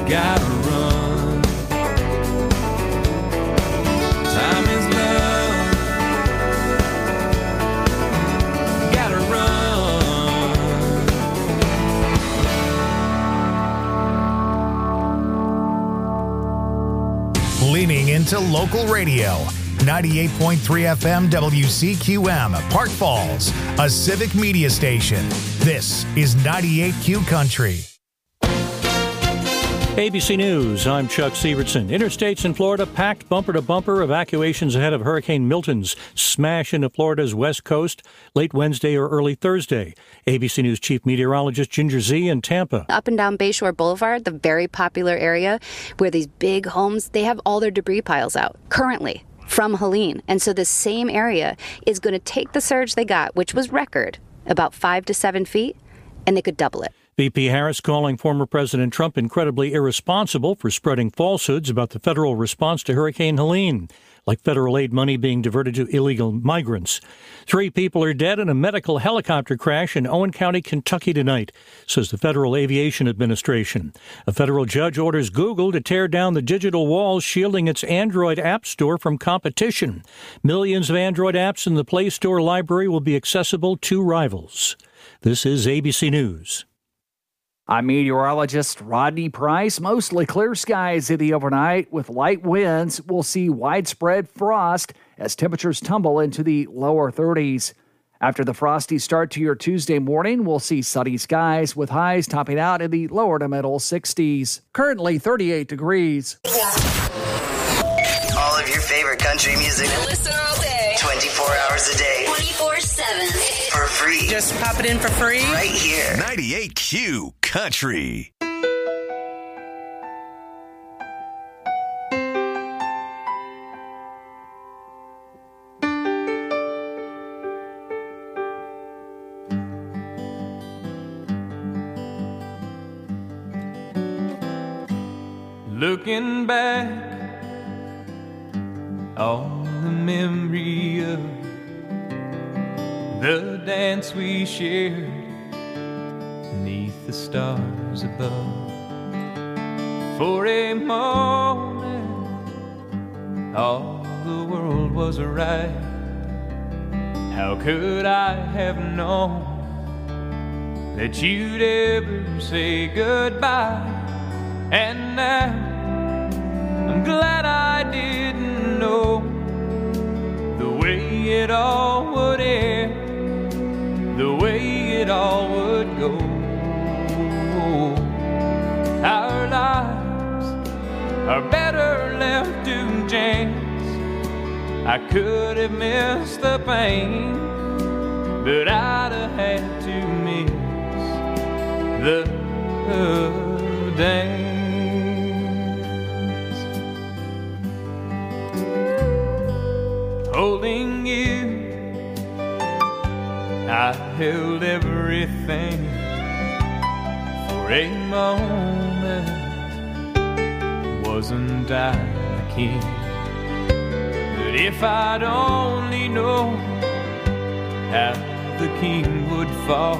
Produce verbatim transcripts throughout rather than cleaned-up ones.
gotta run. Time is love, gotta run. Leaning into local radio. ninety-eight point three F M W C Q M, Park Falls, a civic media station. This is ninety-eight Q Country. A B C News, I'm Chuck Sievertson. Interstates in Florida packed bumper to bumper. Evacuations ahead of Hurricane Milton's smash into Florida's west coast late Wednesday or early Thursday. A B C News Chief Meteorologist Ginger Zee in Tampa. Up and down Bayshore Boulevard, the very popular area where these big homes, they have all their debris piles out currently from Helene. And so the same area is going to take the surge they got, which was record, about five to seven feet, and they could double it. V P Harris calling former President Trump incredibly irresponsible for spreading falsehoods about the federal response to Hurricane Helene, like federal aid money being diverted to illegal migrants. Three people are dead in a medical helicopter crash in Owen County, Kentucky tonight, says the Federal Aviation Administration. A federal judge orders Google to tear down the digital walls shielding its Android app store from competition. Millions of Android apps in the Play Store library will be accessible to rivals. This is A B C News. I'm meteorologist Rodney Price. Mostly clear skies in the overnight with light winds. We'll see widespread frost as temperatures tumble into the lower thirties. After the frosty start to your Tuesday morning, we'll see sunny skies with highs topping out in the lower to middle sixties. Currently thirty-eight degrees. All of your favorite country music. Listen all day. twenty-four hours a day. twenty-four seven. For free. Just pop it in for free. Right here. ninety-eight Q Country. Looking back on the memory of the dance we shared beneath the stars above. For a moment, all the world was right. How could I have known that you'd ever say goodbye? And now I'm glad I didn't know the way it all would end, the way it all would go. Our lives are better left to chance. I could have missed the pain, but I'd have had to miss the dance. Holding you, I held everything for a moment. Wasn't I the king? But if I'd only known how the king would fall,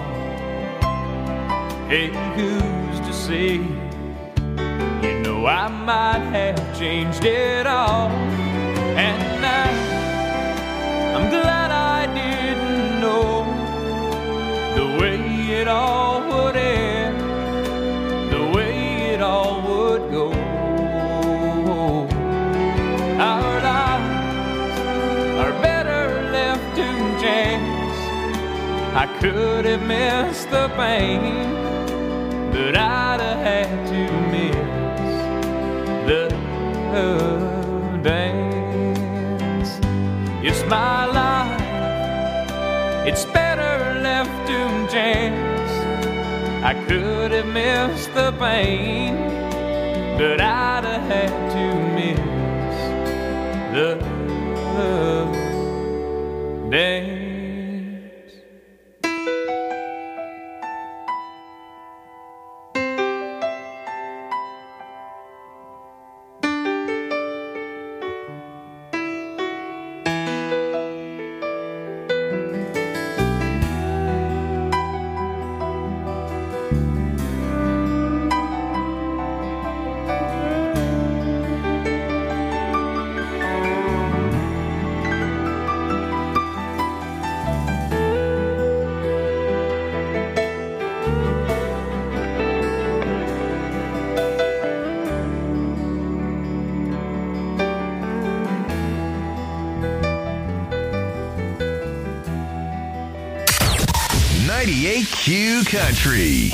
hey, who's to say? You know I might have changed it all. And now I'm glad I didn't know the way it all would end, the way it all would go. Our lives are better left to chance. I could have missed the pain, but I'd have had to miss the dance. It's my life, it's better left to chance. I could have missed the pain, but I'd have had to miss the dance. Q Country.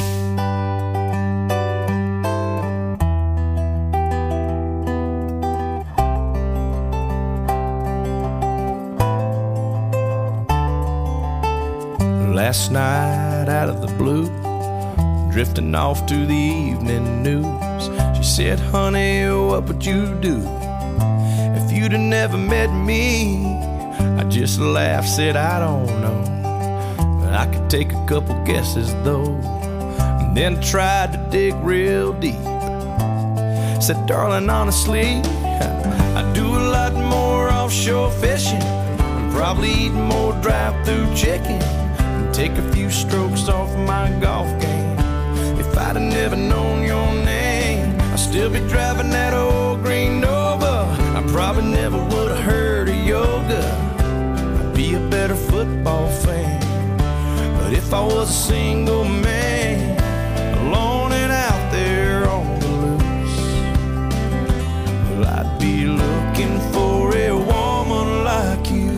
Last night out of the blue, drifting off to the evening news, she said, honey, what would you do if you'd have never met me? I just laughed, said, I don't know, but I could take a couple guesses though. And then tried to dig real deep. Said, darling, honestly, I do a lot more offshore fishing, and probably eat more drive-through chicken, and take a few strokes off my golf game. If I'd have never known your name, I'd still be driving that old green Nova. I probably never would have heard of yoga. I'd be a better football fan. But if I was a single man, alone and out there on the loose, well, I'd be looking for a woman like you.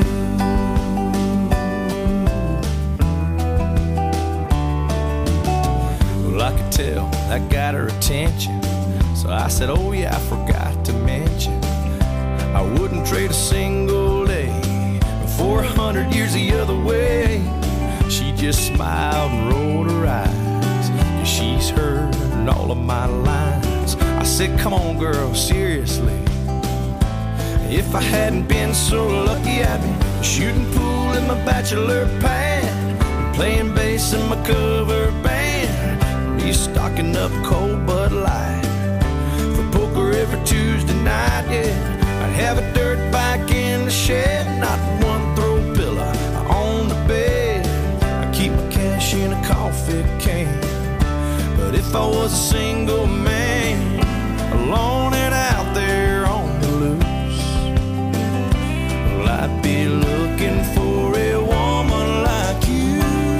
Well, I could tell that got her attention, so I said, oh yeah, I forgot to mention, I wouldn't trade a single day for a hundred years the other way. She just smiled and rolled her eyes, 'cause she's heard all of my lines. I said, come on girl, seriously, if I hadn't been so lucky, I'd be shooting pool in my bachelor pad, and playing bass in my cover band, be stocking up cold Bud Light for poker every Tuesday night, yeah. I'd have a dirt bike in the shed, not one throw pillow on the bed. I keep my cash in a coffee can. But if I was a single man, alone and out there on the loose, well, I'd be looking for a woman like you.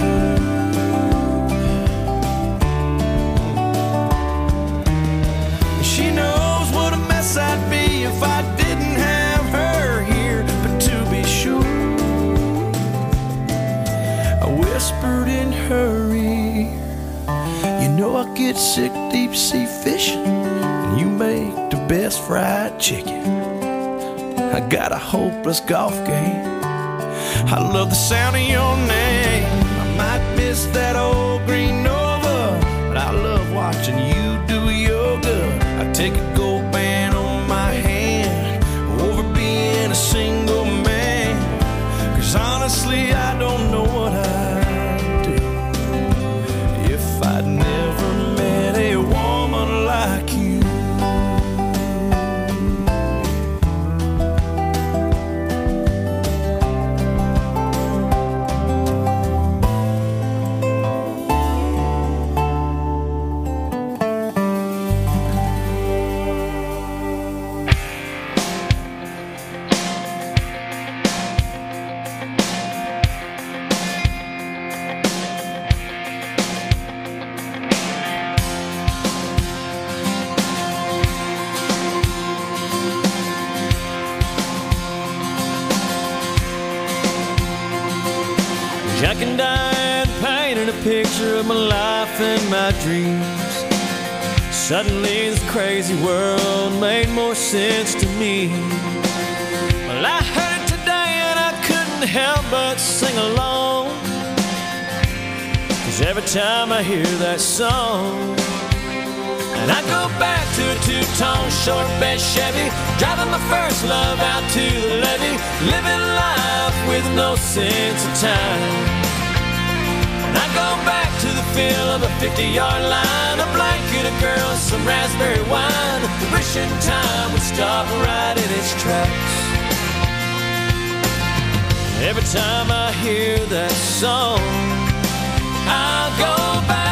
She knows what a mess I'd be if I didn't have her here. But to be sure, I whispered in her ear, you know I get sick deep sea fishing, and you make the best fried chicken. I got a hopeless golf game, I love the sound of your name. I might miss that old green Nova, but I love watching you do yoga. I take a gold band on my hand over being a single man, 'cause honestly I don't know what I'd do if I'd never met a woman like you. Jack and Diane painted a picture of my life and my dreams. Suddenly this crazy world made more sense to me. Well, I heard it today and I couldn't help but sing along, 'cause every time I hear that song, and I go back to a two-tone short bed Chevy, driving my first love out to the levee, living life with no sense of time. And I go back to the feel of a fifty-yard line, a blanket, a girl, some raspberry wine, wishing time would stop right in its tracks. Every time I hear that song, I'll go back.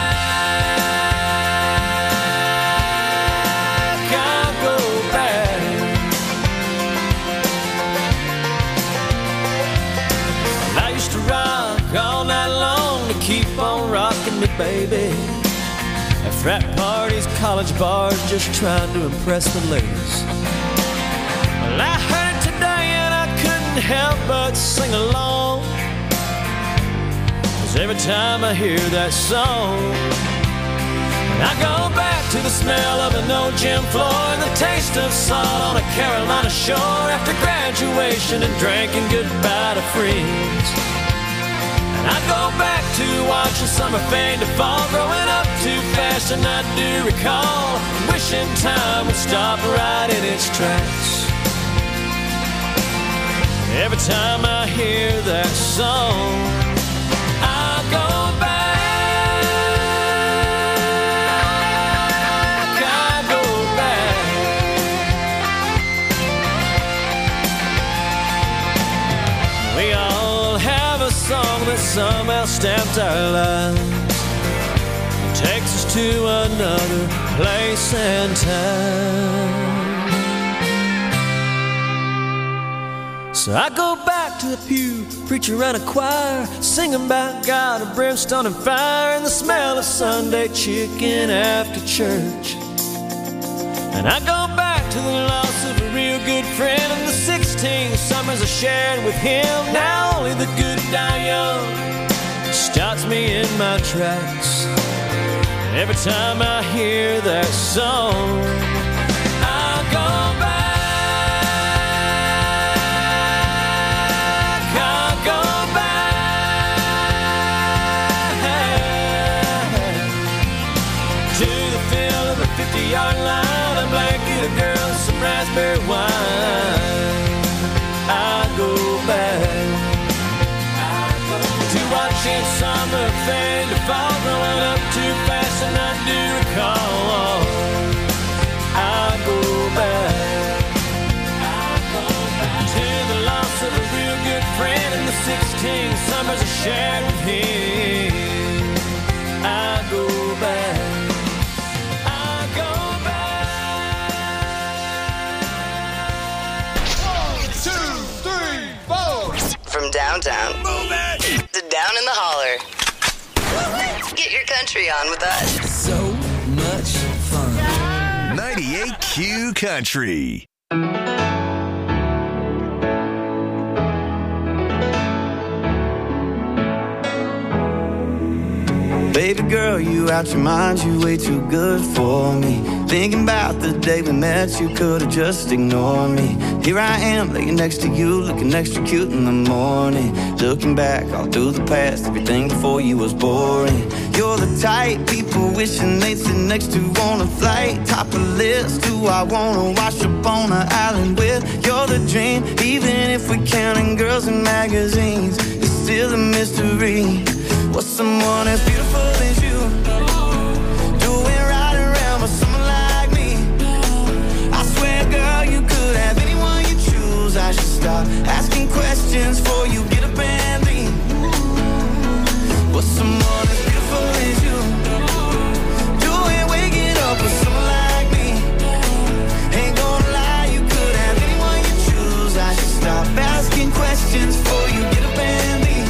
Keep on rocking me, baby. At frat parties, college bars, just trying to impress the ladies. Well, I heard it today and I couldn't help but sing along, 'cause 'cause every time I hear that song, I go back to the smell of an old gym floor and the taste of salt on a Carolina shore after graduation and drinking goodbye to friends. And I go back to watching summer fade to fall, growing up too fast, and I do recall wishing time would stop right in its tracks. Every time I hear that song, I go back, I go back. We all have a song that somehow stamped our lives, takes us to another place and time. So I go back to the pew, preacher and a choir, singing about God of brimstone and fire, and the smell of Sunday chicken after church. And I go back to the loss of a real good friend and the sixteen summers I shared with him. Now only the good die young stops me in my tracks. Every time I hear that song, I go back. fifty-yard line, a blanket, a girl, some raspberry wine. I go back, I go to watching summer fade to fall, growing up too fast, and I do recall. I go back, I go back to the loss of a real good friend and the sixteen summers I shared with him. I go back. From downtown to down in the holler. Get your country on with us. So much fun. ninety-eight Q Country. Baby girl, you out your mind, you way too good for me. Thinking about the day we met, you could've just ignored me. Here I am, laying next to you, looking extra cute in the morning. Looking back all through the past, everything before you was boring. You're the type people wishing they'd sit next to on a flight. Top of the list, who I wanna wash up on an island with. You're the dream, even if we're counting girls in magazines, it's still a mystery. What's someone as beautiful as you doing right around with someone like me? I swear, girl, you could have anyone you choose. I should stop asking questions before you get up and leave. What's someone as beautiful as you doing waking up with someone like me? Ain't gonna lie, you could have anyone you choose. I should stop asking questions before you get up and leave.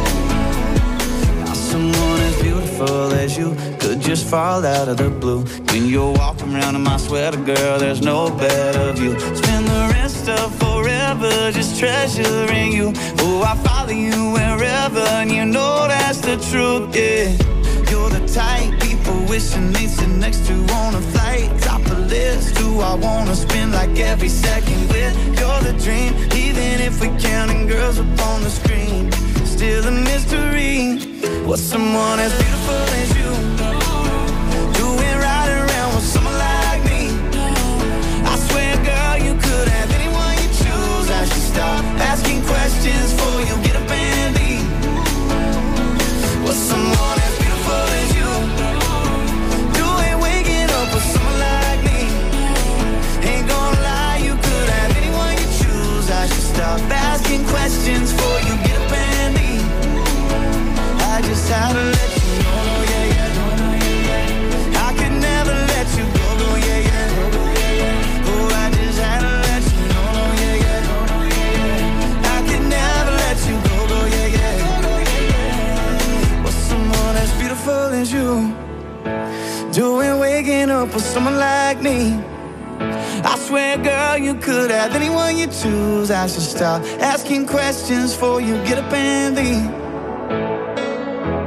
Someone as beautiful as you could just fall out of the blue. When you're walking around in my sweater, girl, there's no better view. Spend the rest of forever just treasuring you. Oh, I follow you wherever, and you know that's the truth, yeah. You're the type people wishing they'd sit next to on a flight. Top of the list, who I wanna spend like every second with. You're the dream, even if we're counting girls up on the screen, still a mystery. What's someone as beautiful as you doing right around with someone like me? I swear, girl, you could have anyone you choose. I should stop asking questions before you get up and leave. What's someone as beautiful as you doing waking up with someone like me? Ain't gonna lie, you could have anyone you choose. I should stop asking questions before you get up and leave. I just had to let you know, yeah, yeah. I could never let you go, go, yeah, yeah. Oh, I just had to let you know, yeah, yeah. I could never let you go, go, yeah, yeah. What's someone as beautiful as you doing waking up with someone like me? I swear, girl, you could have anyone you choose. I should stop asking questions before you get up and leave.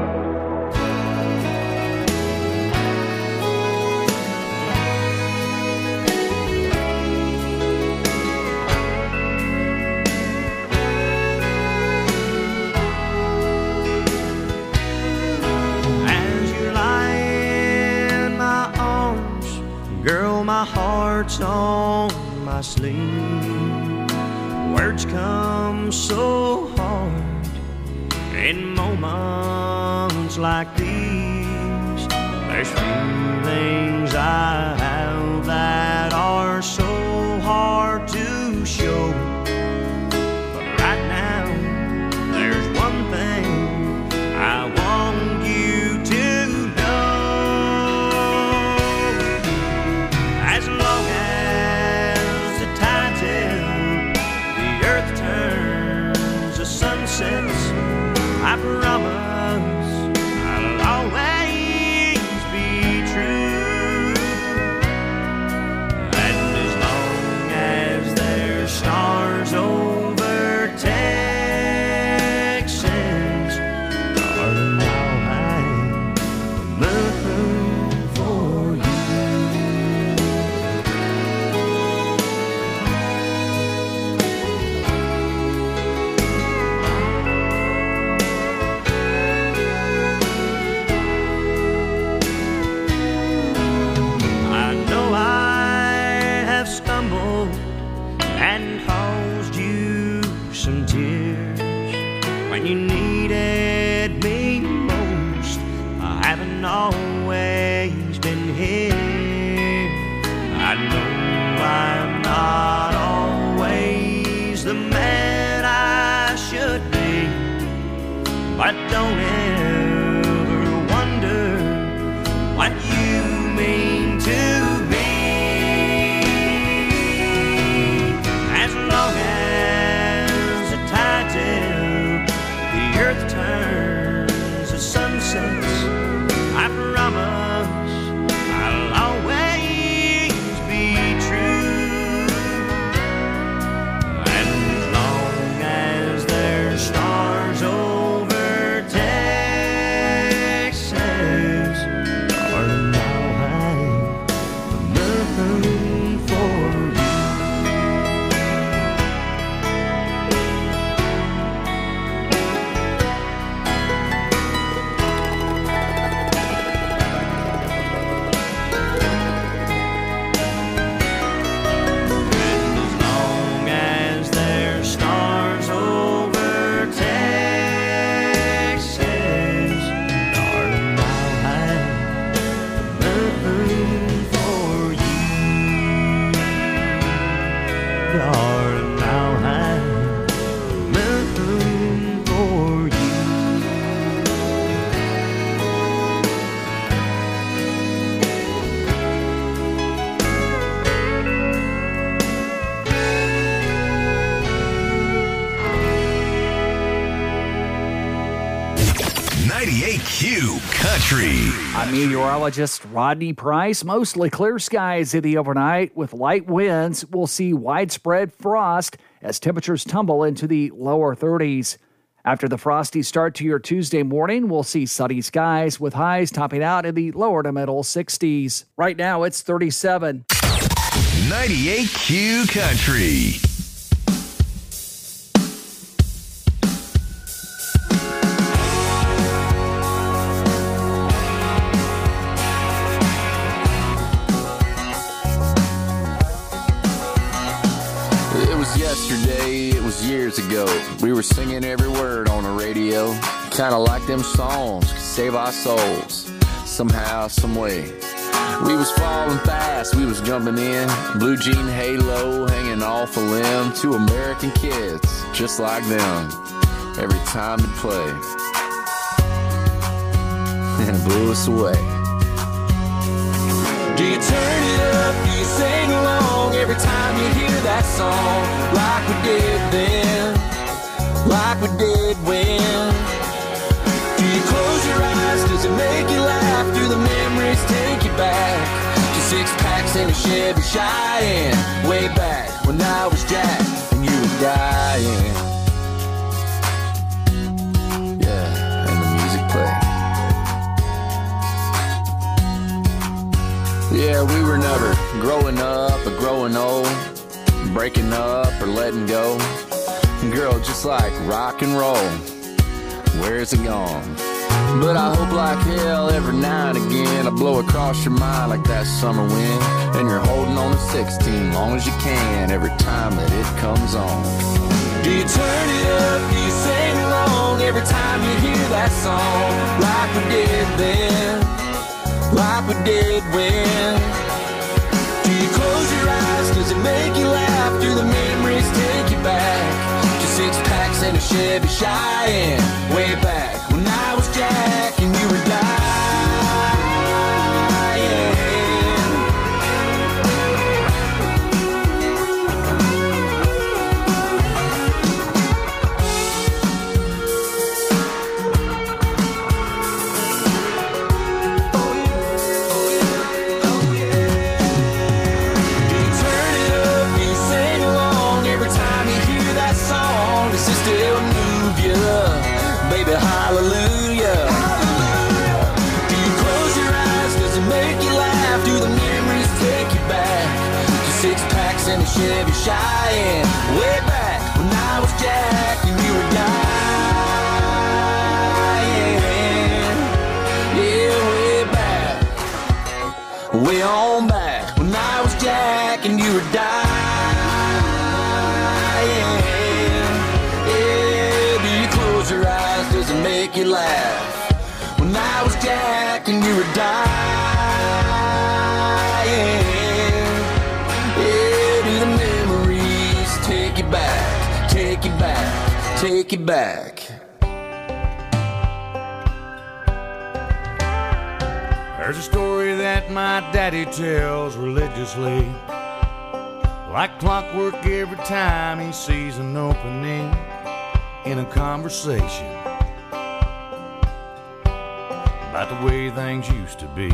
Girl, my heart's on my sleeve. Words come so hard in moments like these. There's feelings I have that are so hard to show. But right now, there's one thing I want you to know. As long as the tide's in, the earth turns, the sun sets, I promise I'll always be true. And as long as there's stars over Texas, darling, I'll hang the moon for you. I know I have stumbled and caused you some tears when you needed me most. I haven't always been here. I know I'm not always the man I should be, but don't ever wonder what you mean to me. As long as the tide's in, the earth turns, the sun sets, I promise I'll always be true. And as long as there's stars over Texas, darling, I'll hang the moon for you. And as long as there's stars over Texas, darling, I'll hang the moon for you. Darling, I'll hang the moon for you. ninety-eight Q Country. I'm meteorologist Rodney Price. Mostly clear skies in the overnight with light winds. We'll see widespread frost as temperatures tumble into the lower thirties. After the frosty start to your Tuesday morning, we'll see sunny skies with highs topping out in the lower to middle sixties. Right now, it's thirty-seven. ninety-eight Q Country. It was yesterday, it was years ago. We were singing every word on the radio. Kinda like them songs could save our souls. Somehow, some way. We was falling fast, we was jumping in. Blue jean halo hanging off a limb. Two American kids, just like them. Every time it played. And it blew us away. Do you turn it up? Do you sing along every time you hear that song? Like we did then, like we did when. Do you close your eyes? Does it make you laugh? Do the memories take you back to six packs in a Chevy Cheyenne? Way back when I was Jack and you were dying. Yeah, and the music played. Yeah, we were never growing up or growing old, breaking up or letting go. Girl, just like rock and roll, where's it gone? But I hope like hell every now and again I blow across your mind like that summer wind, and you're holding on to sixteen long as you can every time that it comes on. Do you turn it up? Do you sing along every time you hear that song? Like we did then, like we did when. Do you close your eyes? Does it make you laugh? Do the memories take you back to six packs and a Chevy Cheyenne? Way back when I was Jack and you were dying. Still move you, baby, hallelujah. Hallelujah. Do you close your eyes? Does it make you laugh? Do the memories take you back to six packs and a Chevy Cheyenne? Way back when I was Jack and you were dying. Yeah, way back, way on back when I was Jack and you were dying. Your eyes, does it make you laugh? When I was Jack and you were dying. Yeah, do the memories take you back, take you back, take you back? There's a story that my daddy tells religiously, like clockwork every time he sees an opening in a conversation about the way things used to be.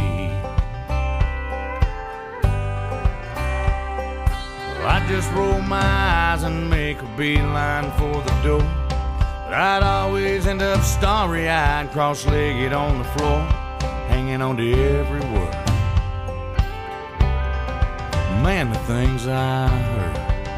Well, I just roll my eyes and make a beeline for the door, but I'd always end up starry-eyed, cross-legged on the floor, hanging on to every word. Man, the things I heard.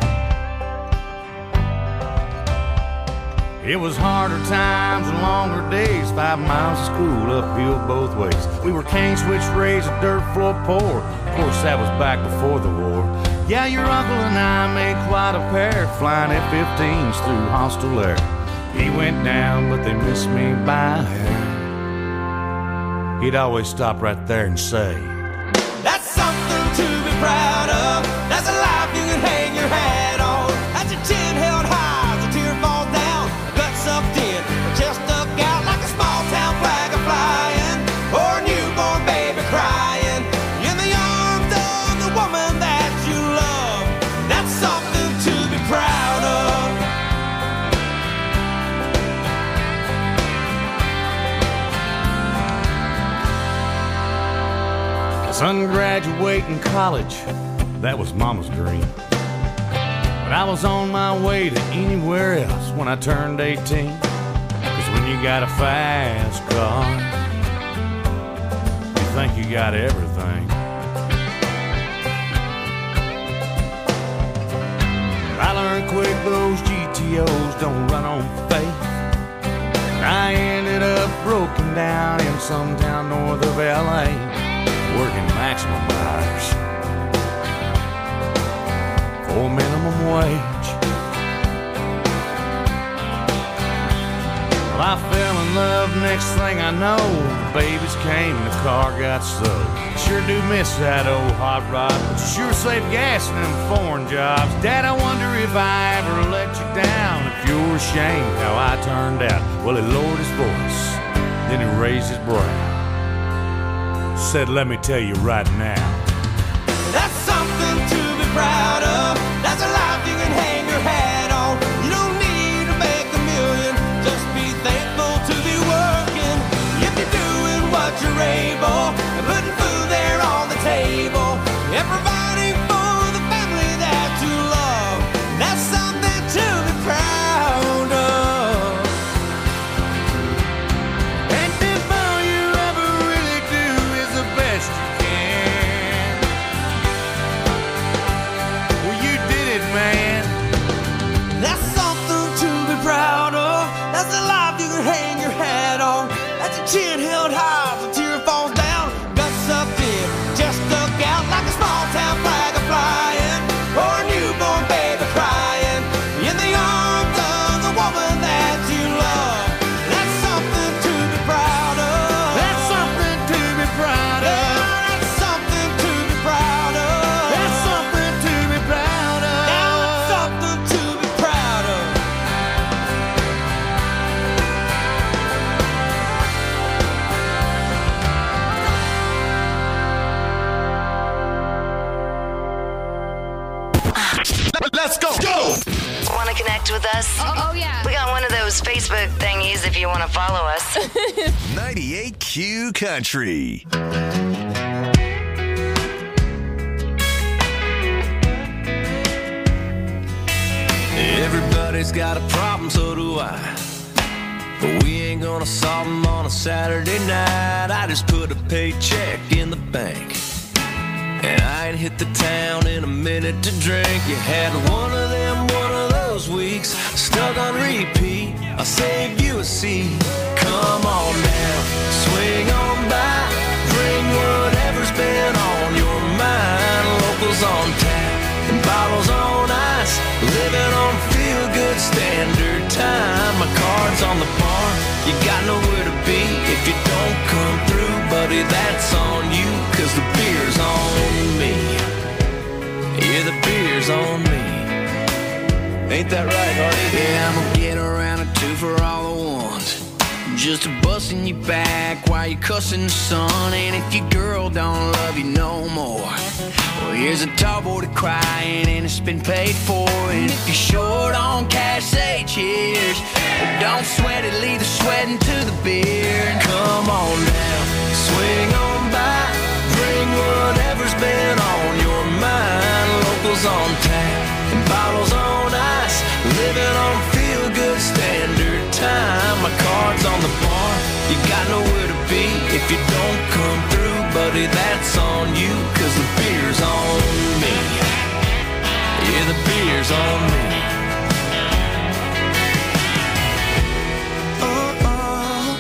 It was harder times and longer days, five miles of school uphill both ways. We were cane switch raised, a dirt floor poor. Of course, that was back before the war. Yeah, your uncle and I made quite a pair, flying F fifteens through hostile air. He went down, but they missed me by a hair. He'd always stop right there and say, that's something to be proud of. That's a life you can hang your hat on. That's your chin held high as a tear falls down. Sucked in, just stuck out like a small town flag a flying, or a newborn baby crying in the arms of the woman that you love. That's something to be proud of. My son graduating college, that was Mama's dream. But I was on my way to anywhere else when I turned eighteen. Cause when you got a fast car, you think you got everything. I learned quick those G T Os don't run on faith. I ended up broken down in some town north of L A, working maximum hours for minimum wage. Well, I fell in love, next thing I know, the babies came and the car got stowed. Sure do miss that old hot rod, but you sure save gas in them foreign jobs. Dad, I wonder if I ever let you down, if you're ashamed how I turned out. Well, he lowered his voice, then he raised his brow, said, let me tell you right now, that's something to be proud of. That's a life you can hang your hat on. You don't need to make a million, just be thankful to be working. If you're doing what you're able and putting food there on the table and providing for the family that you love, that's something to be proud of. And if all you ever really do is the best you can, Let's go. Go. Want to connect with us? Oh, oh, yeah. We got one of those Facebook thingies if you want to follow us. ninety-eight Q Country. Everybody's got a problem, so do I. But we ain't gonna solve them on a Saturday night. I just put a paycheck in the bank, and I ain't hit the town in a minute to drink. You had one of them, one of those weeks, stuck on repeat. I'll save you a seat. Come on now, swing on by, bring whatever's been on your mind. Locals on tap and bottles on ice, living on feel-good standard time. My card's on the bar, you got nowhere to be if you don't come through, buddy, that's on you, cause the beer's on me. Yeah, the beer's on me. Ain't that right, Hardy? Yeah, I'm gonna get around a two for all the ones, just a busting you back while you cussing the sun. And if your girl don't love you no more, well, here's a tall boy to crying and it's been paid for. And if you're short on cash, say cheers. But don't sweat it, leave the sweating to the beer. Come on now, swing on by, bring whatever's been on your mind. Locals on tap and bottles on ice, living on feel-good standard time. My card's on the bar, you got nowhere to be if you don't come through, buddy, that's on you, cause the beer's on me. Yeah, the beer's on me. Oh, oh,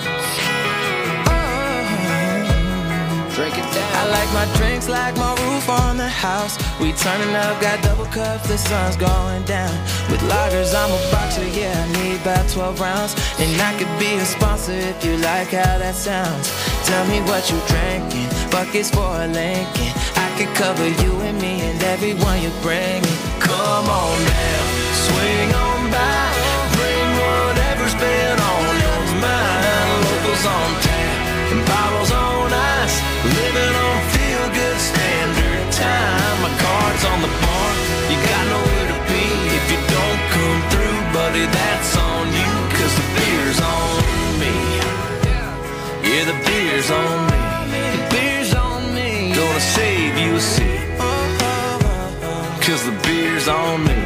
oh. Drink it down. I like my drinks like my roof on the house. We turning up, got double cups, the sun's going down. With lagers, I'm a boxer, yeah, I need about twelve rounds. And I could be a sponsor if you like how that sounds. Tell me what you drinking, buckets for a Lincoln. I could cover you and me and everyone you bring. Come on now, swing on by, bring whatever's been on your mind. Locals on tap and bottles on ice, living on feel-good standard time. My card's on the bar, you got nowhere to be if you don't come through, buddy, that's on you, cause the beer's on me. Yeah, the beer's on me. The beer's on me. Gonna save you a seat, cause the beer's on me.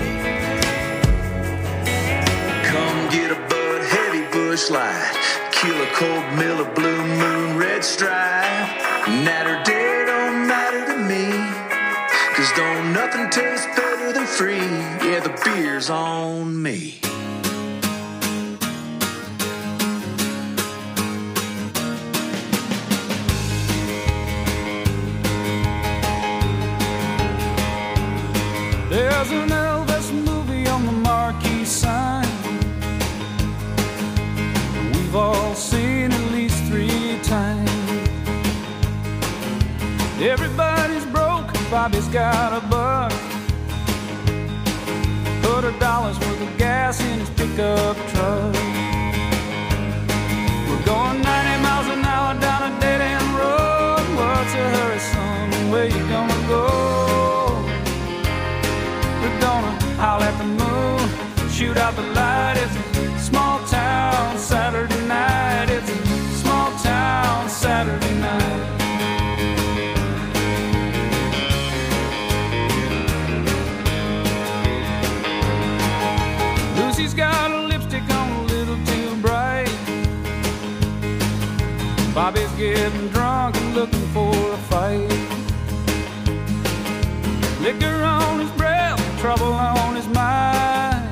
Come get a Bud Heavy Bush Light, Killer Cold Miller Blue Moon Red Stripe. Night or day don't matter to me, cause don't nothing taste better than free. Yeah, the beer's on me. There's an Elvis movie on the marquee sign. We've all seen at least three times. Everybody's broke, Bobby's got a buck. Put a dollar's worth of gas in his pickup truck. We're going ninety miles an hour down a dead-end road. What's a hurry, son? Where you gonna go? We're gonna howl at the moon, shoot out the light. It's a small town Saturday night. It's a small town Saturday night. Lucy's got a lipstick on a little too bright. Bobby's getting drunk and looking for a fight. Liquor on his breath, trouble on his mind.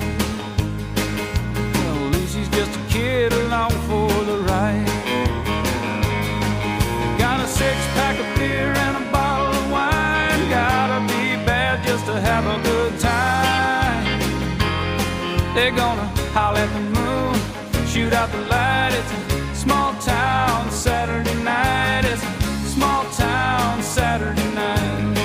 Well, Lucy's just a kid along for the ride. Got a six-pack of beer and a bottle of wine. Gotta be bad just to have a good time. They're gonna howl at the moon, shoot out the light. It's a small town Saturday night. It's a small town Saturday night.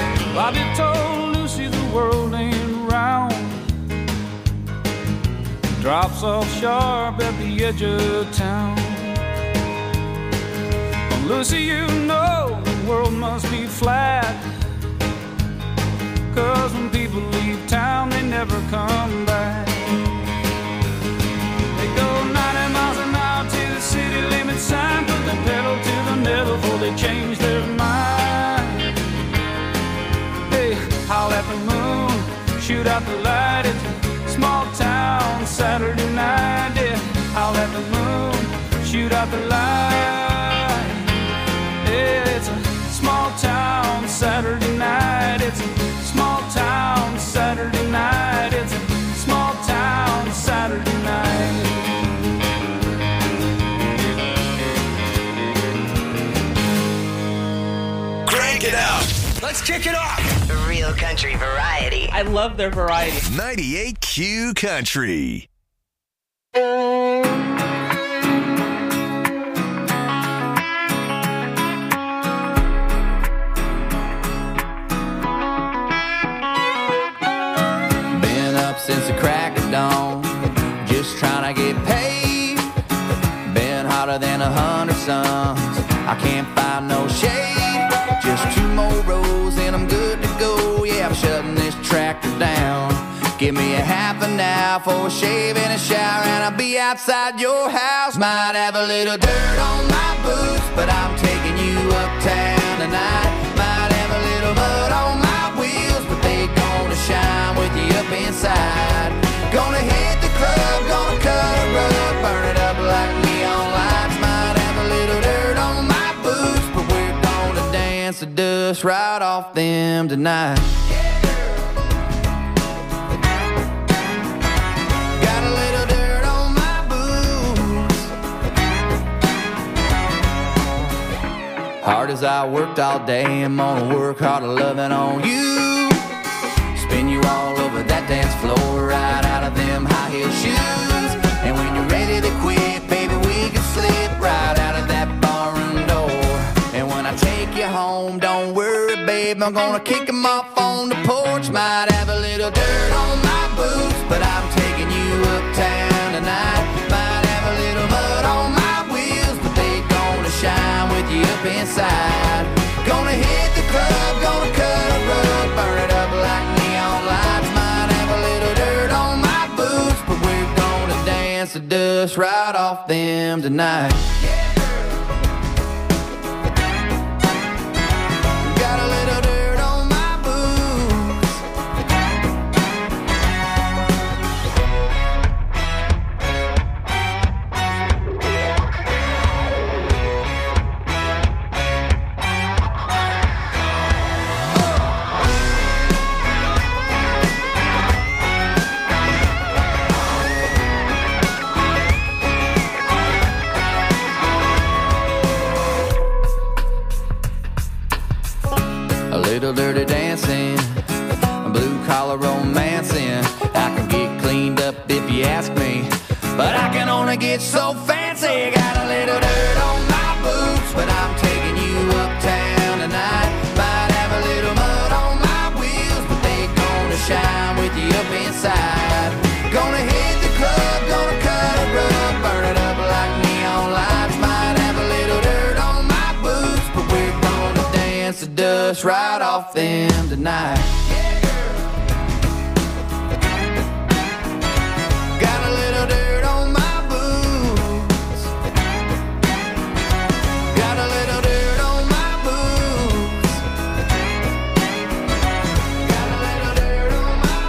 Bobby told Lucy the world ain't round. drops off sharp at the edge of town. Well, Lucy, you know the world must be flat, 'cause when people leave town, they never come back. They go ninety miles an hour to the city limit sign, put the pedal to the metal before they change their mind. Hey, howl at the moon, shoot out the light, it's a small town Saturday night. Yeah, howl at the moon, shoot out the light. Yeah, it's a small town Saturday night. It's a small town Saturday night. It's a small town Saturday night. Crank it up. Let's kick it off. Real country variety. I love their variety. ninety-eight Q Country. Been up since the crack of dawn, just trying to get paid. Been hotter than a hundred suns, I can't find no shade. Just two more rows and I'm good to go. Yeah, I'm shutting this tractor down. Give me a half an hour for a shave and a shower, and I'll be outside your house. Might have a little dirt on my boots, but I'm taking you uptown tonight. Might have a little mud on my wheels, but they gonna shine with you up inside. Gonna hit the club, gonna cut a rug, burn it up like neon lights. Might have a little dirt on my boots, but we're gonna dance the dust right off them tonight. Got a little dirt on my boots. Hard as I worked all day, I'm gonna work harder loving on you. Spin you all over that dance floor, right out of them high heel shoes. And when you're ready to quit, baby, we can slip right out of that barroom door. And when I take you home, don't worry, babe, I'm gonna kick them off on the porch. Might have a little dirt on my boots, but I'm taking you uptown tonight. Might have a little mud on my wheels, but they gonna shine with you up inside. Gonna hit the club, gonna cut a rug, burn it up like neon lights. Might have a little dirt on my boots, but we're gonna dance the dust right off them tonight. Got a little dirt on my boots. A little dirty dancing, blue collar romancing. I can get cleaned up if you ask me, but I can only get so fancy. Got a little dirt on my boots, but I'm taking you uptown tonight. Might have a little mud on my wheels, but they gonna shine with you up inside. Gonna hit the club, gonna cut a rug, burn it up like neon lights. Might have a little dirt on my boots, but we're gonna dance the dust right off them tonight. Got a little dirt on my boots. Got a little dirt on my boots. Got a little dirt on my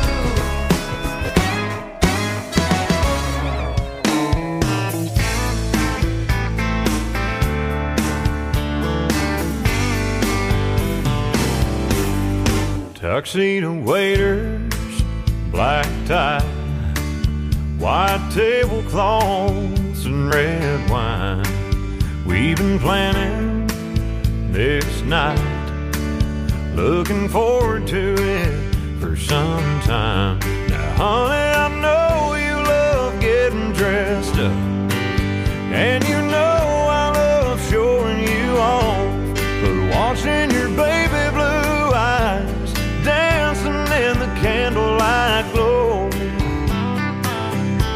Tuxedo waiters, black tie, white tablecloths and red wine. We've been planning this night, looking forward to it for some time. Now, honey, I know you love getting dressed up, and you know I love showing you off, but watching your baby blue eyes dancing in the candlelight glow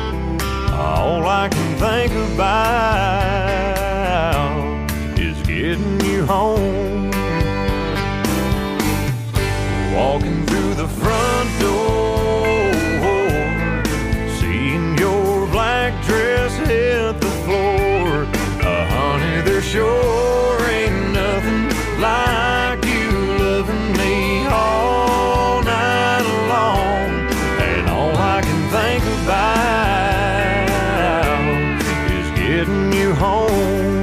think about is getting you home. Walking through the front door, seeing your black dress hit the floor. Uh, honey, there sure ain't nothing like you loving me all night long. And all I can think about is getting you home.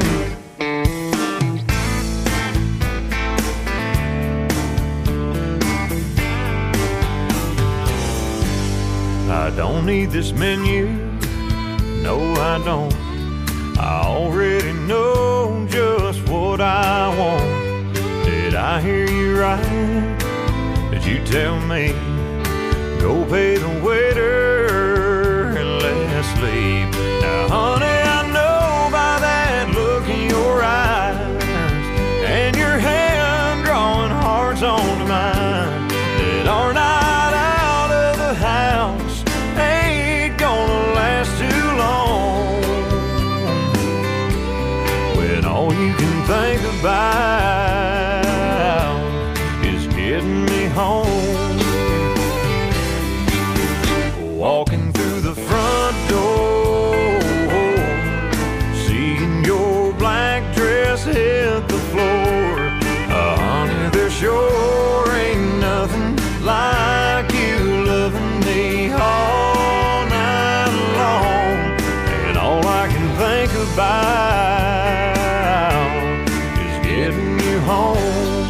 I don't need this menu, no I don't. I already know just what I want. Did I hear you right? Did you tell me, go pay the waiter and let's leave? Now honey, I know by that look in your eyes and your hand drawing hearts onto mine that our night out of the house ain't gonna last too long. When all you can think about is getting me home. Walking through the front door, seeing your black dress hit the floor. Uh, honey, there sure ain't nothing like you loving me all night long. And all I can think about is getting you home.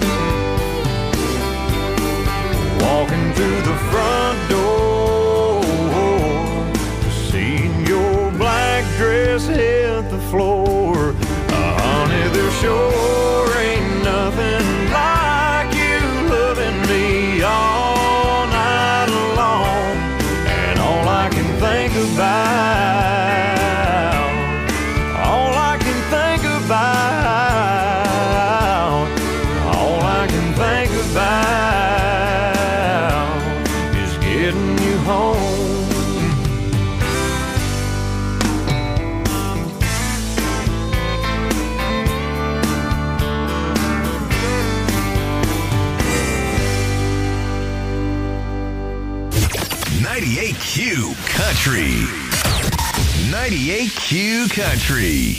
Walking through the front door, seeing your black dress hit the floor. Uh, honey, there sure ain't nothing like you loving me all night long. And all I can think about, all I can think about, all I can think about is getting you home. ninety-eight Q Country. ninety-eight Q Country.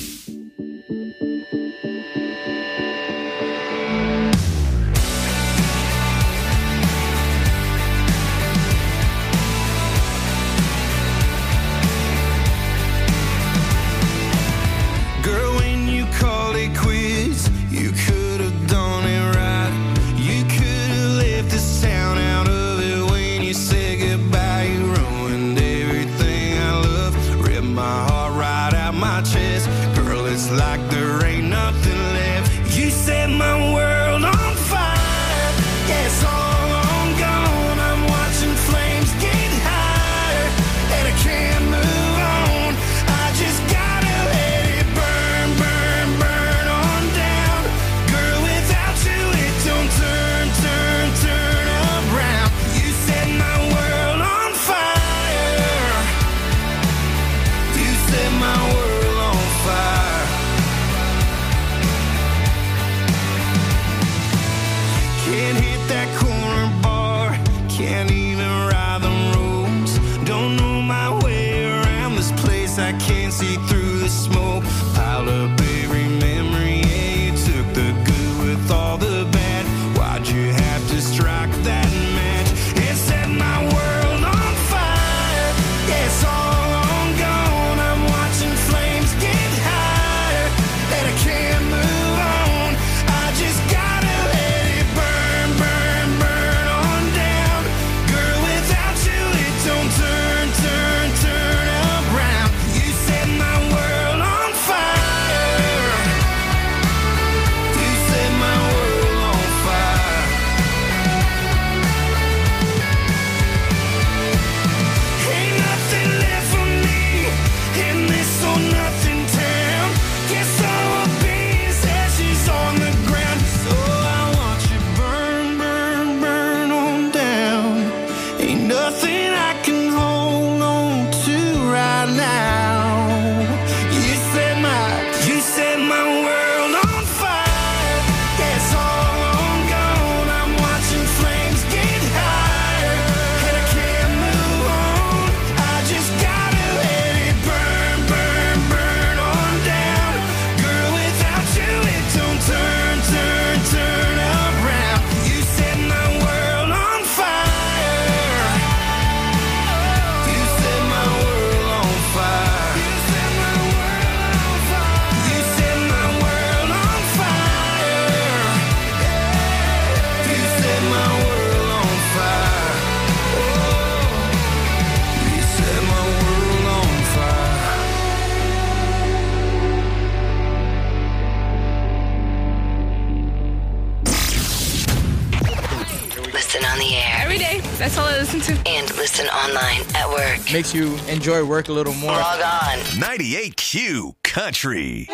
Girl, when you called it quits, you could have done it right. You could have left this town out of it when you said goodbye. You ruined everything I love, ripped my heart right out my chest. Girl, it's like there ain't nothing left. You set my world on fire. Yeah, it's all on gone. I'm watching flames get higher, and I can't move on. I just gotta let it burn, burn, burn on down. Girl, without you it don't turn, turn, turn around. You set my world on fire. You set my world on fire. Can't hit that corner bar, can't even ride the roads. Don't know my way around this place, I can't see through the smoke. Piled up every memory, yeah, you took the good with all the bad. Why'd you have to strike that match and set my world on fire? Yeah, it's all on gone. I'm watching flames get higher, and I can't move on. I just gotta let it burn, burn, burn on down. Girl, without you it don't turn, turn, turn around. You set my world on fire. makes you enjoy work a little more. Log on. ninety-eight Q Country.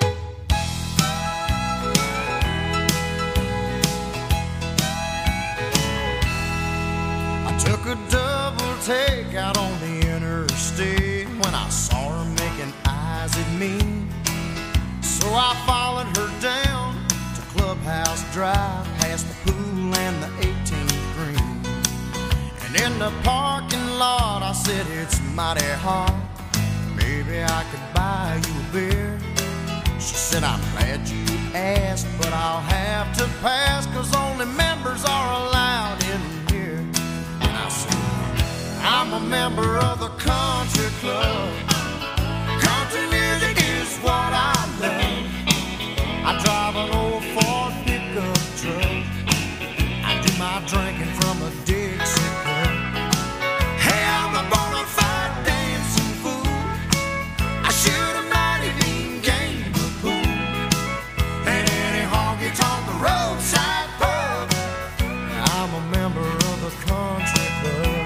I took a double take out on the interstate when I saw her making eyes at me. So I followed her down to Clubhouse Drive, past the pool and the eighteenth green. And in the parking lot I said, it's mighty hot, maybe I could buy you a beer. She said, I'm glad you asked, but I'll have to pass, 'cause only members are allowed in here. And I said, I'm a member of the country club. Country music is what I love. I drive an old Ford pickup truck. I do my drinking from a Dixie cup. Hey, I'm a bona fide dancing fool. I shoot a mighty mean game of pool. And any honky-tonk roadside pub. I'm a member of the country club.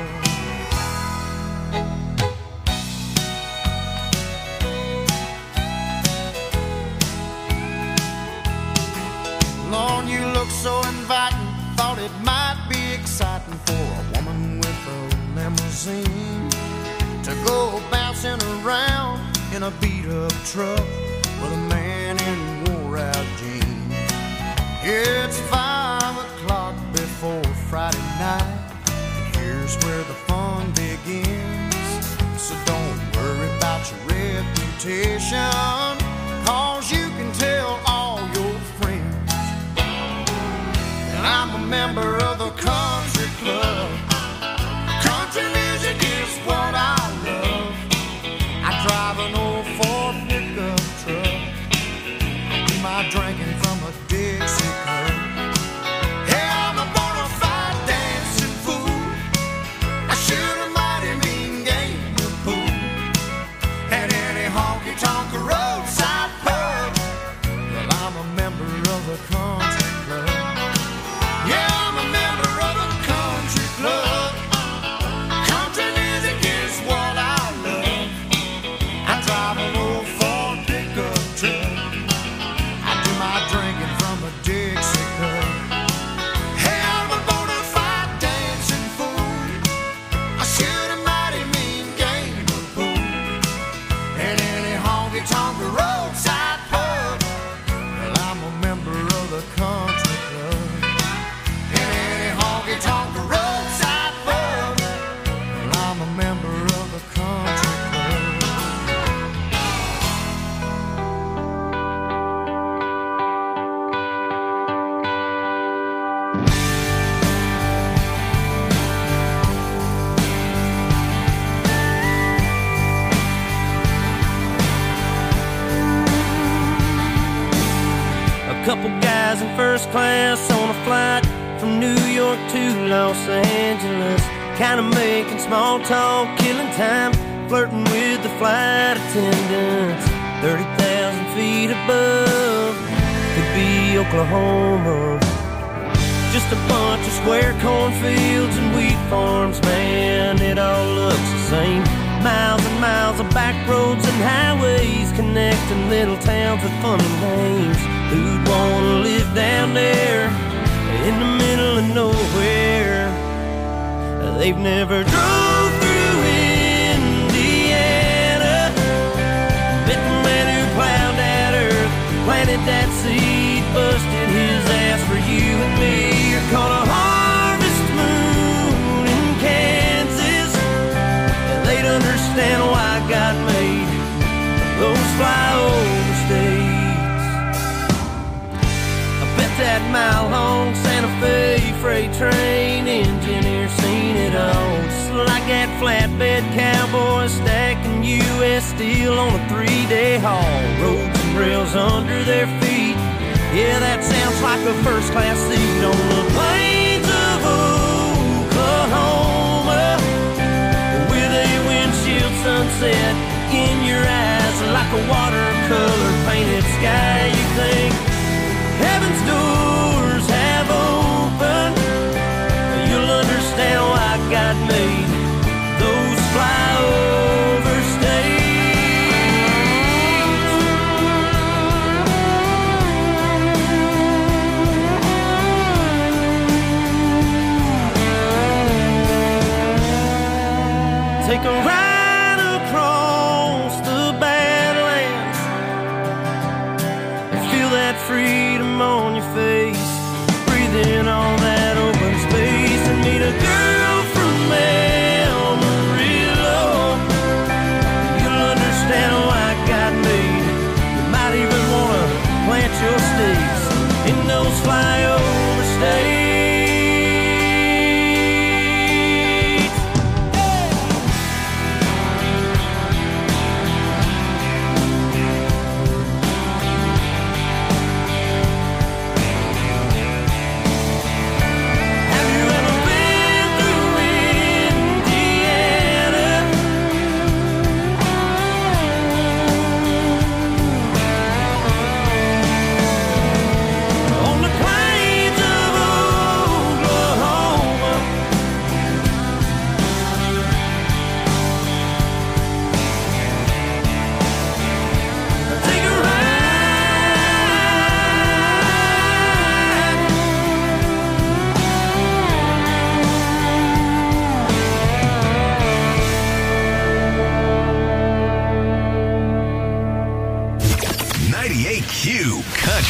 Lord, you look so inviting. Thought it might be exciting for a woman with a limousine to go bouncing around in a beat-up truck with a man in wore-out jeans. It's five o'clock before Friday night, and here's where the fun begins. So don't worry about your reputation, 'cause you can tell all your friends. And I'm a member of the country club. Country music is what I love. I drive an old Ford pickup truck. I do my drinking from a Dixie cup. Hey, I'm a bona fide dancing fool. I shoot a mighty mean game of pool. At any honky-tonk roadside pub. Well, I'm a member of the country club. Yeah, I'm a member of the country club. Country music is what I love. I drive an old Ford pickup truck. I do my drinking from a Dixie cup. Hey, I'm a bona fide dancing fool. I shoot a mighty mean game of pool. And any honky-tonk roadside pub. Well, I'm a member of the country club. And any honky-tonk roadside pub. Well, I'm a member of the country club. A couple guys in first class on a flight from New York to Los Angeles, kind of making small talk, killing time, flirting with the flight attendants. thirty thousand feet above, could be Oklahoma. Just a bunch of square cornfields and wheat farms, man, it all looks the same. Miles and miles of back roads and highways connecting little towns with funny names. Who'd wanna live down there in the middle of nowhere? They've never drove through Indiana, met the man who plowed that earth, planted that seed, busted his ass for you and me. You're caught a harvest moon in Kansas, and they'd understand why God made those flyover states. I bet that mile-long Santa Fe freight train engineer seen it all, just like that flatbed cowboy stacking U S steel on a three-day haul. Roads and rails under their feet, yeah, that sounds like a first-class seat on the plains of Oklahoma, with a windshield sunset in your eyes like a watercolor painted sky. You think heaven's doors have opened, you'll understand why God made those flowers.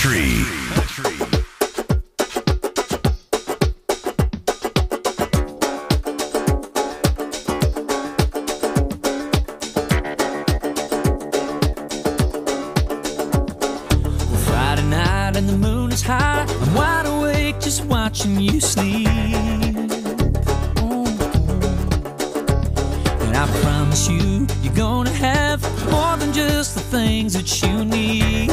Country. Friday night and the moon is high. I'm wide awake just watching you sleep. And I promise you, you're gonna have more than just the things that you need.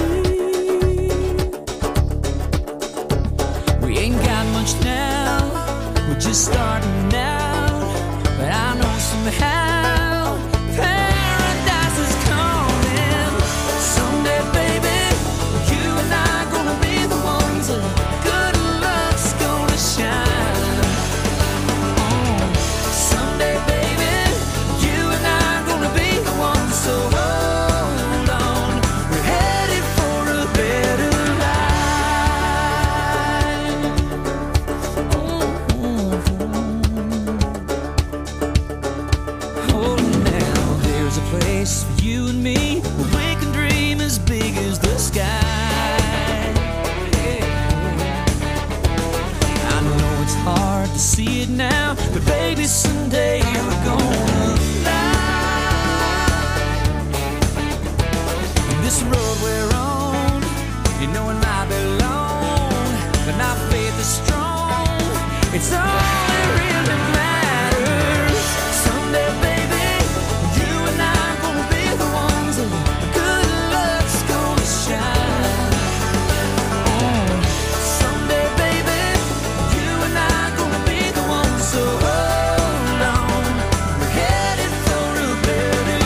We ain't got much now, we're just starting out. But I know somehow paradise is coming. Someday, baby, you and I gonna be the ones that good luck's gonna shine. Oh, someday, baby, you and I gonna be the ones. So hold on, we're headed for a better life. Oh, now there's a place for you and me where we can dream as big as the sky. I know it's hard to see it now, but baby, someday we're gonna fly. And this road we're on, you know it might be long, but our faith is strong. It's all that really matters. Someday, baby, you and I gonna be the ones that good luck's gonna shine. Oh, someday, baby, you and I gonna be the ones. So hold on, we're headed for a better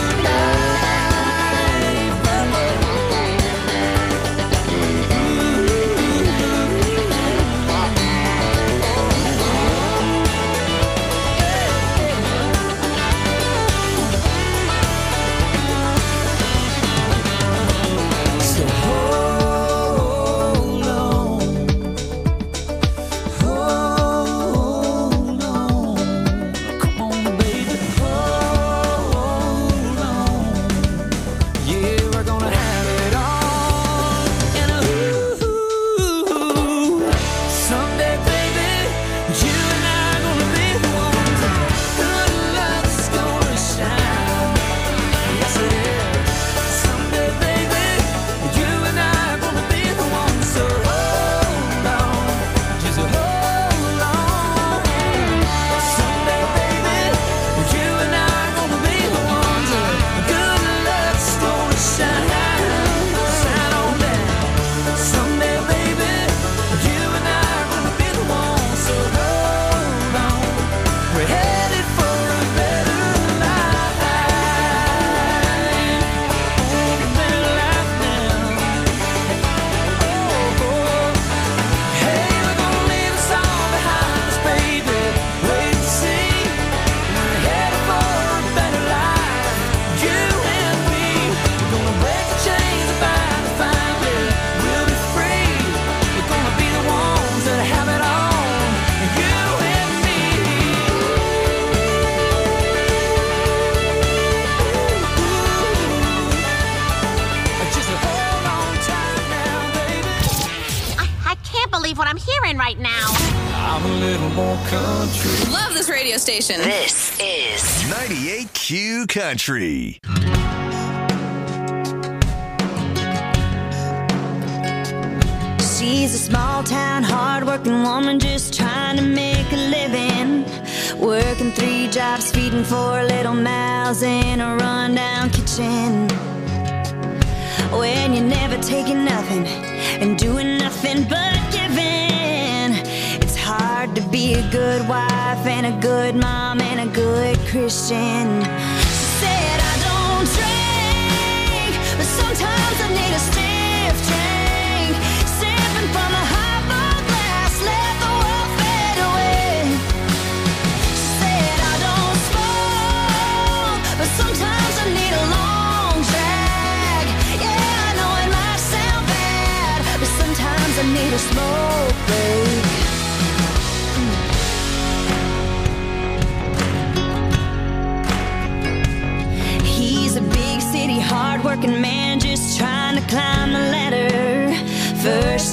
So hold on, hold on, come on, baby, hold on. Yeah, we're gonna have it all. And ooh, someday, baby, you and I gonna be the ones. Good luck's gonna shine. Yes, it is. Someday, baby, you and I gonna be the ones. So hold on, just hold on. Someday, baby, you and I gonna be the ones. Good luck's gonna shine, shine on down. Someday, baby, you and I gonna be the ones. So hold on, we're headed for a better life. Oh, a better life now. Oh, hey, we're gonna leave us all behind us, baby. Wait and see. We're headed for a better life. You and me. We're gonna break the chains that bind us finally. We'll be free. We're gonna be the ones that have it all. And you and me. Just hold on tight now, baby. I, I can't believe what I'm hearing right now. I'm a little more country. Love this radio station. This is ninety-eight Q Country. She's a small town, hard-working woman just trying to make a living. Working three jobs, feeding four little mouths in a rundown kitchen. When you're never taking nothing and doing nothing but giving, it's hard to be a good wife and a good mom and a good Christian. She said, I don't drink, but sometimes I need a stiff drink. Sipping from a highball glass, let the world fade away. She said, I don't smoke, but sometimes I need a long drag. Yeah, I know it might sound bad, but sometimes I need a smoke break. He's a big city, hard-working man just trying to climb the ladder. First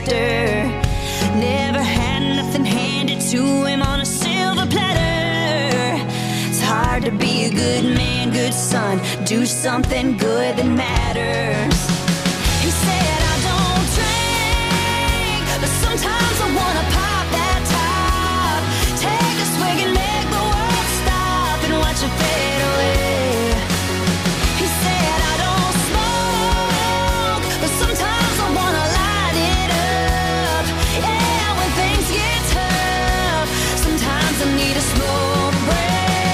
after. Never had nothing handed to him on a silver platter. It's hard to be a good man, good son, do something good that matters. He said, I don't drink, but sometimes I wanna pop that top. Take a swig and make the world stop and watch it fade away. He said, I don't smoke, but sometimes I wanna light it up. Yeah, when things get tough, sometimes I need a smoke break.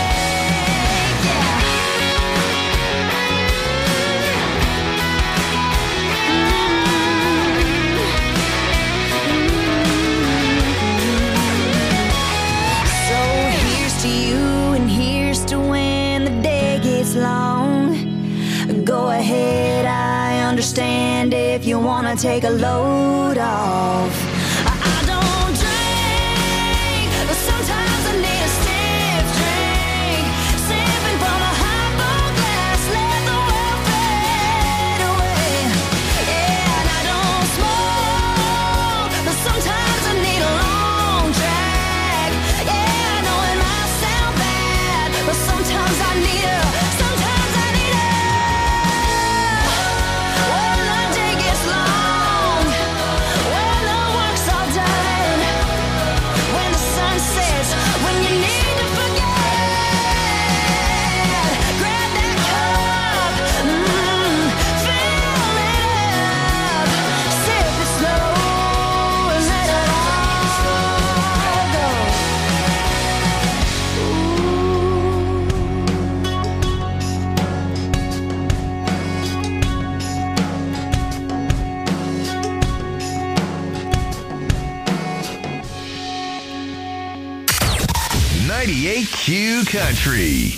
Long. Go ahead, I understand if you wanna take a load off. I, I don't drink, but sometimes I need a stiff drink. Sipping from a highball glass, let the world fade away. Yeah, and I don't smoke, but sometimes I need a long drag. Yeah, I know it might sound bad, but sometimes I need a ninety-eight Q Country.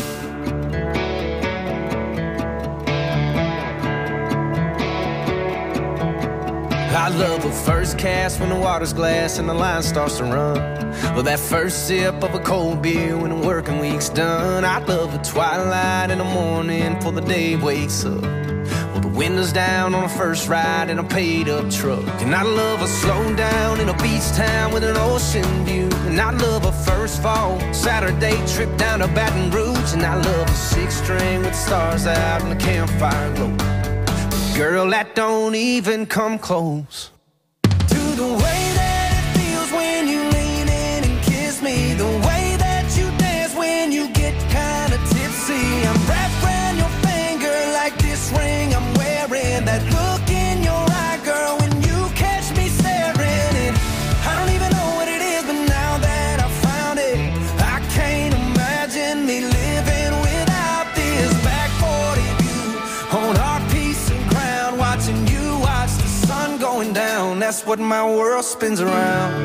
I love a first cast when the water's glass and the line starts to run. Well, that first sip of a cold beer when the working week's done. I love the twilight in the morning before the day wakes up. Well, the windows down on a first ride in a paid-up truck. And I love a slow down in a beach town with an ocean view. And I love a first fall Saturday trip down to Baton Rouge. And I love a six-string with stars out and the campfire glow. Girl, that don't even come close to the way that it feels when you lean in and kiss me. The way that you dance when you get kinda tipsy. I'm wrapped around your finger like this ring I'm wearing. That look in your eye, girl, when you catch me staring. And I don't even know what it is, but now that I found it, I can't imagine me living without this back forty view on our piece of ground, watching you watch the sun going down. That's what my world spins around.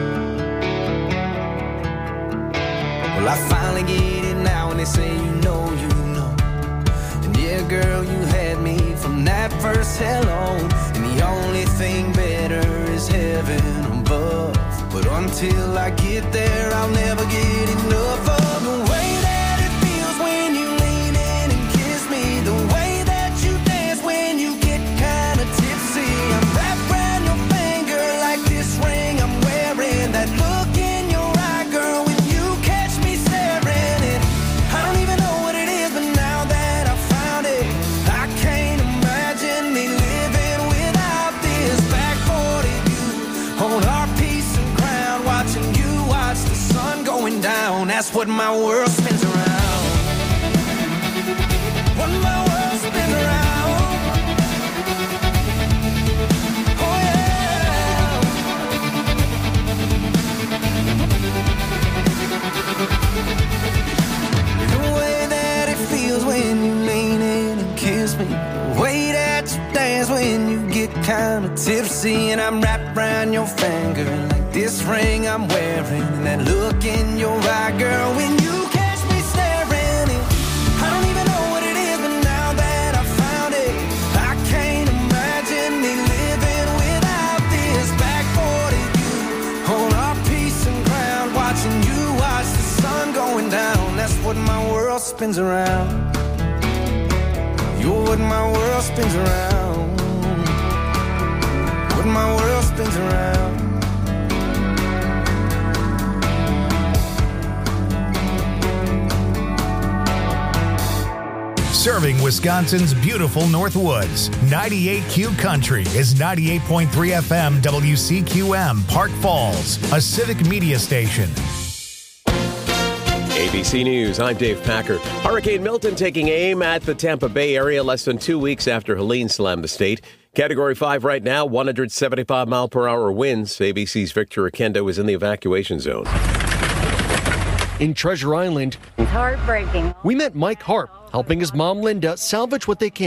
Well, I finally get it now when they say you know, you know. And yeah, girl, you had me from that first hello. And the only thing better is heaven above. But until I get there, I'll never get enough of the way that it feels when you lean in and kiss me. The way that you dance when you get kinda tipsy. I'm wrapped around your finger like this ring I'm wearing. That look in your eye, girl, when you catch me staring. And I don't even know what it is, but now that I found it, I can't imagine me living without this back forty view on our piece of ground, watching you watch the sun going down. That's what my world spins around. What my world spins around. Oh yeah. The way that it feels when you lean in and kiss me. The way that you dance when you get kinda tipsy. And I'm wrapped around your finger like this ring I'm wearing. And that look in your eye, girl, when you catch me staring. And I don't even know what it is, but now that I found it, I can't imagine me living without this back forty view on our piece of ground, watching you watch the sun going down. That's what my world spins around. You're what my world spins around. What and my world spins around. Serving Wisconsin's beautiful North Woods, ninety-eight Q Country is ninety-eight point three F M W C Q M, Park Falls, a civic media station. A B C News, I'm Dave Packer. Hurricane Milton taking aim at the Tampa Bay area less than two weeks after Helene slammed the state. Category five right now, one hundred seventy-five mile per hour winds. A B C's Victor Akendo is in the evacuation zone. In Treasure Island, It's heartbreaking. we met Mike Harp, helping his mom Linda salvage what they can